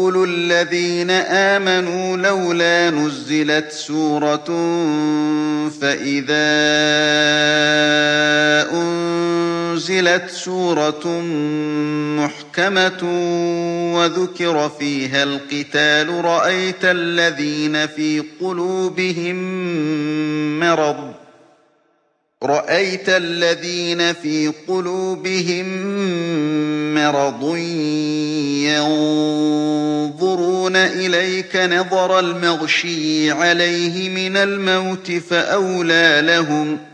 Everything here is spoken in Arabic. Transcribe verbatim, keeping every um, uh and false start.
يقول الذين آمنوا لولا نزلت سورة فإذا أنزلت سورة محكمة وذكر فيها القتال رأيت الذين في قلوبهم مرض رأيت الذين في قلوبهم مرض ينظرون إليك نظر المغشي عليه من الموت فأولى لهم